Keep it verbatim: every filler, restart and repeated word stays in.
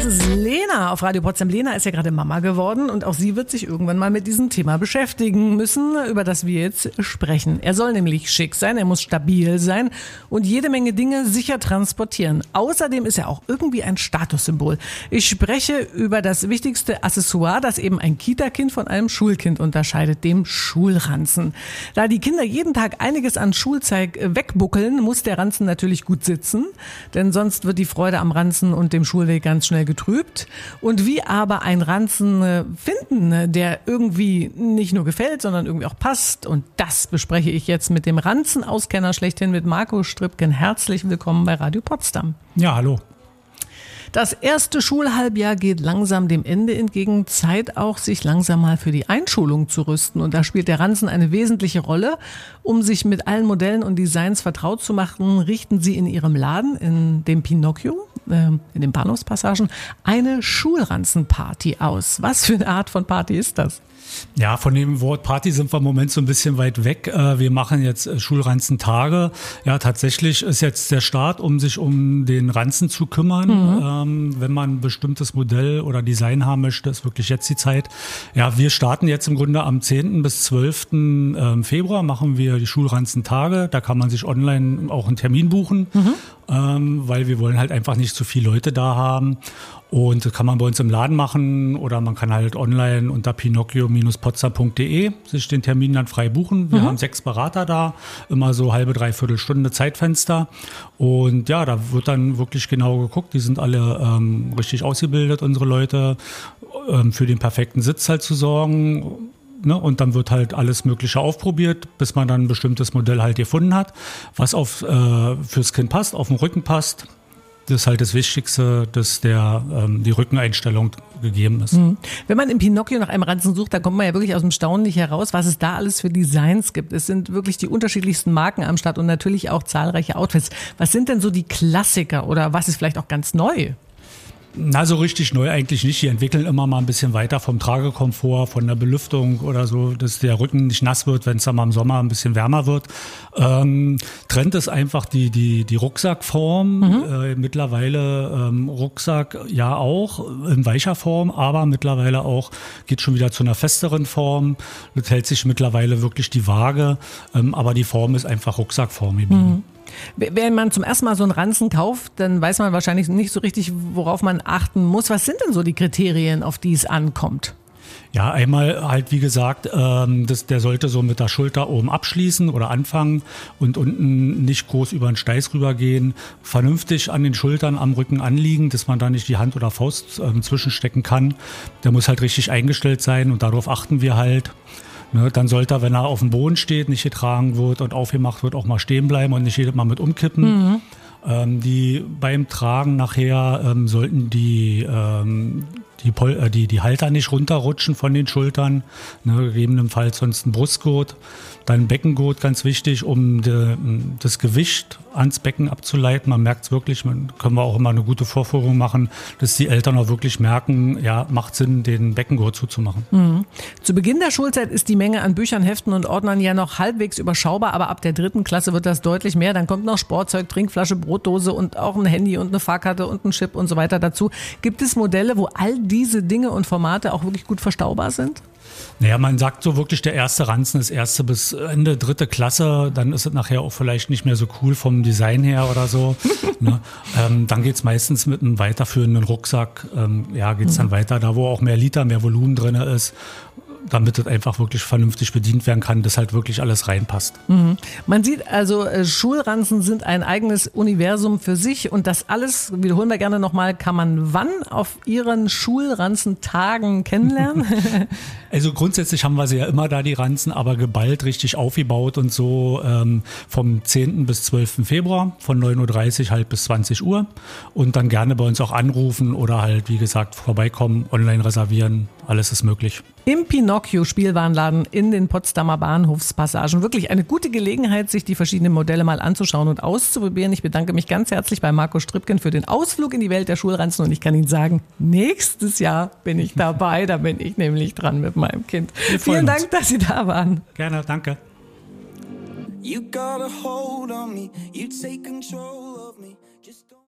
ist Lena auf Radio Potsdam. Lena ist ja gerade Mama geworden und auch sie wird sich irgendwann mal mit diesem Thema beschäftigen müssen, über das wir jetzt sprechen. Er soll nämlich schick sein, er muss stabil sein und jede Menge Dinge sicher transportieren. Außerdem ist er auch irgendwie ein Statussymbol. Ich spreche über das wichtigste Accessoire, das eben ein Kita-Kind von einem Schulkind unterscheidet, dem Schulranzen. Da die Kinder jeden Tag einiges an Schulzeug wegbuckeln, muss der Ranzen natürlich gut sitzen, denn sonst wird die Freude am Ranzen und dem Schulweg ganz schnell getrübt. Und wie aber ein Ranzen finden, der irgendwie nicht nur gefällt, sondern irgendwie auch passt, und das bespreche ich jetzt mit dem Ranzenauskenner schlechthin, mit Marco Strübken. Herzlich willkommen bei Radio Potsdam. Ja, hallo. Das erste Schulhalbjahr geht langsam dem Ende entgegen. Zeit auch, sich langsam mal für die Einschulung zu rüsten. Und da spielt der Ranzen eine wesentliche Rolle. Um sich mit allen Modellen und Designs vertraut zu machen, richten Sie in Ihrem Laden, in dem Pinocchio, äh, in den Bahnhofspassagen, eine Schulranzenparty aus. Was für eine Art von Party ist das? Ja, von dem Wort Party sind wir im Moment so ein bisschen weit weg. Wir machen jetzt Schulranzentage. Ja, tatsächlich ist jetzt der Start, um sich um den Ranzen zu kümmern. Mhm. Ähm, wenn man ein bestimmtes Modell oder Design haben möchte, ist wirklich jetzt die Zeit. Ja, wir starten jetzt im Grunde am zehnten bis zwölften Februar, machen wir die Schulranzentage. Da kann man sich online auch einen Termin buchen, mhm. ähm, weil wir wollen halt einfach nicht zu viele Leute da haben. Und das kann man bei uns im Laden machen oder man kann halt online unter pinocchio Bindestrich potsdam Punkt de sich den Termin dann frei buchen. Wir mhm. haben sechs Berater da, immer so halbe, dreiviertel Stunde Zeitfenster. Und ja, da wird dann wirklich genau geguckt. Die sind alle ähm, richtig ausgebildet, unsere Leute, ähm, für den perfekten Sitz halt zu sorgen. Ne, und dann wird halt alles Mögliche aufprobiert, bis man dann ein bestimmtes Modell halt gefunden hat, was auf, äh, fürs Kind passt, auf den Rücken passt. Das ist halt das Wichtigste, dass der, ähm, die Rückeneinstellung gegeben ist. Wenn man im Pinocchio nach einem Ranzen sucht, da kommt man ja wirklich aus dem Staunen nicht heraus, was es da alles für Designs gibt. Es sind wirklich die unterschiedlichsten Marken am Start und natürlich auch zahlreiche Outfits. Was sind denn so die Klassiker oder was ist vielleicht auch ganz neu? Na, so richtig neu eigentlich nicht. Die entwickeln immer mal ein bisschen weiter vom Tragekomfort, von der Belüftung oder so, dass der Rücken nicht nass wird, wenn es dann mal im Sommer ein bisschen wärmer wird. Ähm, Trend ist einfach die, die, die Rucksackform. Mhm. Äh, mittlerweile ähm, Rucksack ja auch in weicher Form, aber mittlerweile auch geht schon wieder zu einer festeren Form. Das hält sich mittlerweile wirklich die Waage, ähm, aber die Form ist einfach Rucksackform geblieben. Mhm. Wenn man zum ersten Mal so einen Ranzen kauft, dann weiß man wahrscheinlich nicht so richtig, worauf man achten muss. Was sind denn so die Kriterien, auf die es ankommt? Ja, einmal halt, wie gesagt, ähm, das, der sollte so mit der Schulter oben abschließen oder anfangen und unten nicht groß über den Steiß rübergehen. Vernünftig an den Schultern, am Rücken anliegen, dass man da nicht die Hand oder Faust ähm, zwischenstecken kann. Der muss halt richtig eingestellt sein und darauf achten wir halt. Ne, dann sollte er, wenn er auf dem Boden steht, nicht getragen wird und aufgemacht wird, auch mal stehen bleiben und nicht jedes Mal mit umkippen. Mhm. Ähm, die beim Tragen nachher ähm, sollten die, ähm, die, Pol- äh, die, die Halter nicht runterrutschen von den Schultern, ne, gegebenenfalls sonst ein Brustgurt. Dann Beckengurt, ganz wichtig, um de, das Gewicht ans Becken abzuleiten. Man merkt es wirklich, man können wir auch immer eine gute Vorführung machen, dass die Eltern auch wirklich merken, ja, macht Sinn, den Beckengurt zuzumachen. Mhm. Zu Beginn der Schulzeit ist die Menge an Büchern, Heften und Ordnern ja noch halbwegs überschaubar, aber ab der dritten Klasse wird das deutlich mehr. Dann kommt noch Sportzeug, Trinkflasche, Brotdose und auch ein Handy und eine Fahrkarte und ein Chip und so weiter dazu. Gibt es Modelle, wo all diese Dinge und Formate auch wirklich gut verstaubar sind? Naja, man sagt so wirklich, der erste Ranzen ist erste bis Ende dritte Klasse, dann ist es nachher auch vielleicht nicht mehr so cool vom Design her oder so. Ne? Ähm, dann geht's meistens mit einem weiterführenden Rucksack, ähm, ja, geht's dann weiter, da wo auch mehr Liter, mehr Volumen drin ist, damit das einfach wirklich vernünftig bedient werden kann, dass halt wirklich alles reinpasst. Mhm. Man sieht also, äh, Schulranzen sind ein eigenes Universum für sich und das alles, wiederholen wir gerne nochmal, kann man wann auf Ihren Schulranzentagen kennenlernen? Also grundsätzlich haben wir sie ja immer da, die Ranzen, aber geballt, richtig aufgebaut und so ähm, vom zehnten bis zwölften Februar von neun Uhr dreißig halt bis zwanzig Uhr und dann gerne bei uns auch anrufen oder halt, wie gesagt, vorbeikommen, online reservieren, alles ist möglich. Im Pinocchio-Spielwarenladen in den Potsdamer Bahnhofspassagen. Wirklich eine gute Gelegenheit, sich die verschiedenen Modelle mal anzuschauen und auszuprobieren. Ich bedanke mich ganz herzlich bei Marco Strübken für den Ausflug in die Welt der Schulranzen und ich kann Ihnen sagen, nächstes Jahr bin ich dabei, da bin ich nämlich dran mit meinem Kind. Vielen Dank, uns. dass Sie da waren. Gerne, danke. You got a hold on me, you take control of me. Just don't